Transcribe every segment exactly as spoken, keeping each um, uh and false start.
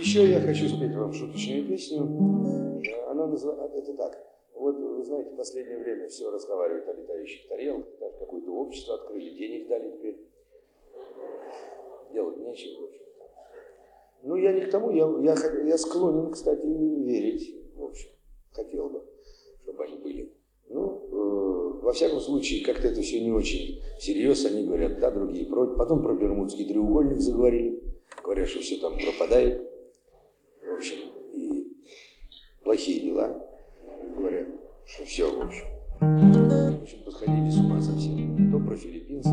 еще я хочу спеть вам шуточную песню. Она называется, это так. Вот вы знаете, в последнее время все разговаривают о летающих тарелках, даже какое-то общество открыли, денег дали теперь. Делать нечего, в общем. Ну, я не к тому, я, я, я склонен, кстати, верить, в общем, хотел бы, чтобы они были. Ну, э, во всяком случае, как-то это все не очень всерьез, они говорят, да, другие против. Потом про Бермудский треугольник заговорили, говорят, что все там пропадает. В общем, и плохие дела, говорят, что все, в общем. В общем, подходили с ума совсем. То про филиппинцев,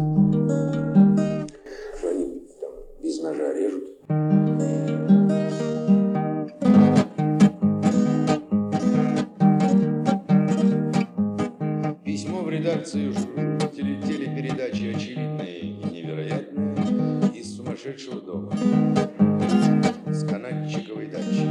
что они там без ножа режут. Письмо в редакцию теле телепередачи очевидное и невероятное из сумасшедшего дома с канатчиковой дачи.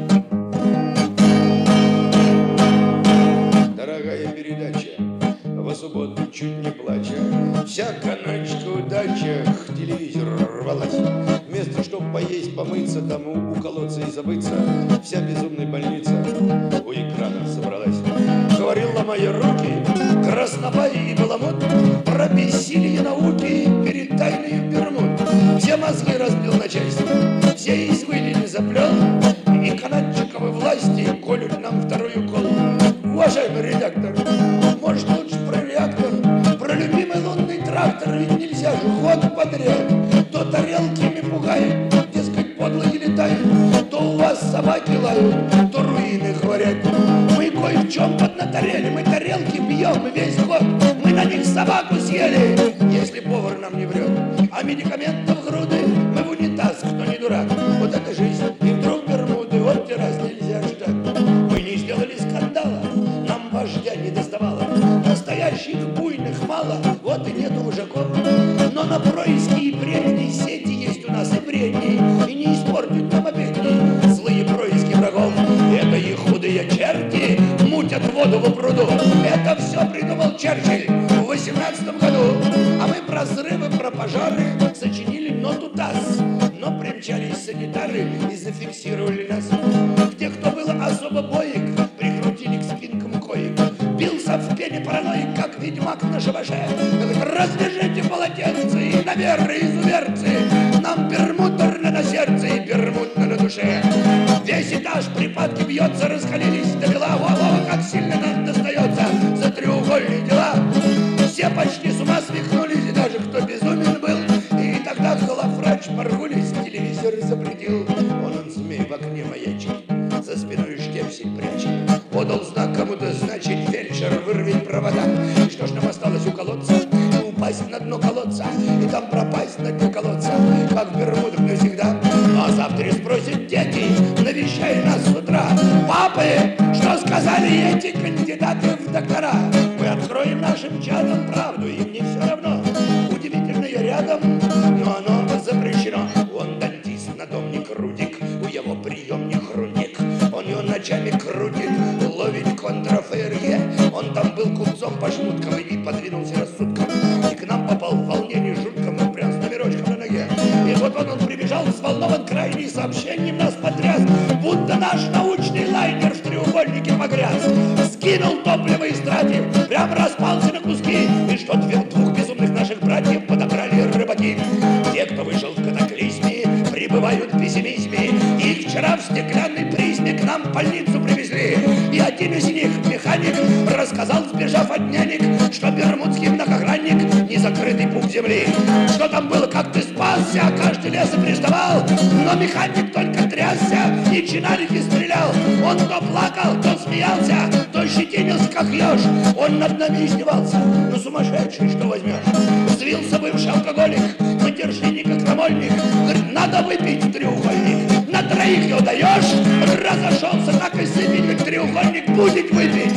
Дорогая передача, в субботу чуть не плача, вся канатчикова дача к телевизору рвалась. Вместо чтоб поесть, помыться, тому у колодца и забыться, вся безумная больница у экрана собралась. Говорила мои руки, краснобай и баламут, про бессилие науки перед тайной Бермуд. Все мозги разбил на части, все извылили заплел, и канатчиковы власти колют нам второй укол. Уважаемый редактор, может лучше про реактор, про любимый лунный трактор, ведь нельзя же год подряд. То тарелками пугают, дескать, подло не летают, то у вас собаки лают, то руины говорят. Мы кое в чем поднаторели, мы тарелки бьем весь год, мы на них собаку съели, если повар нам не врет. А медикаментов груды, мы в унитаз, кто не дурак. Вот это жизнь, и вдруг Бермуды, вот те раз нельзя ждать. Мы не сделали скандала, нам вождя не доставало, настоящих буйных мало, вот и нету вожаков. Но на происки и бредни сети есть у нас и бредни, и не испортят нам обедни злые происки врагов. Это и худые черти мутят воду в пруду. Это все придумал Черчилль в восемнадцатом году. А мы про взрывы, про пожары сочинили ноту ТАСС. Но примчались санитары и зафиксировали нас. Тех, кто был особо боек, прикрутили к спинкам коек. Бился в пене параноик, как ведьмак на шабаше. Развяжите полотенце и наверное изуверцы, нам пермуторно на сердце и пермутно на душе. Весь этаж припадки бьется, раскалились до бела. Ого, как сильно нам достается за треугольные дела. Все почти с ума свихнулись, и даже кто безумен был. И тогда главврач Маргулис телевизор запретил. Он, он змей в окне маячит, за спиной штепсель прячет. Подал знак кому-то, значит, фельдшер вырвет провода. И что ж нам осталось у колодца? Упасть на дно колодца и там пропасть на дне колодца, как в Бермудах навсегда. Ну а завтра спросят дети, навещая нас с утра: папы, что сказали эти кандидаты в доктора? Мы откроем нашим чадам правду, им не все равно. Удивительное рядом, но оно запрещено. Он дантист, надомник Рудик, у его приемник Рудник. Он ее ночами крутит, ловит контраферье. Он там был купцом по шмуткам и подвинулся рассудком. И к нам попал в волнении жутком, он прям с номерочком на ноге. И вот он, он прибежал, взволнован крайне, сообщением нас потряс, будто наш научный лайнер в треугольнике погряз. Скинул топливо и стратив, прям распался на куски. И что двух безумных наших братьев подобрали рыбаки. Те, кто вышел в катаклизме, пребывают в пессимизме. Их вчера в стеклянной призме к нам в больницу привезли. И один из них, механик, рассказал, сбежав от нянек, что бермудский многогранник — незакрытый пуп земли. Что там было, как ты спасся, каждый лес и приставал, но механик только трясся и чинарики стрелял. Он то плакал, то смеялся, то щетинился, как еж. Он над нами издевался. Ну сумасшедший, что возьмешь? Взвился бывший алкоголик, матершинник и крамольник. Говорит, надо выпить треугольник. На троих его даешь, разошелся, так и сыпень, треугольник будет выпить.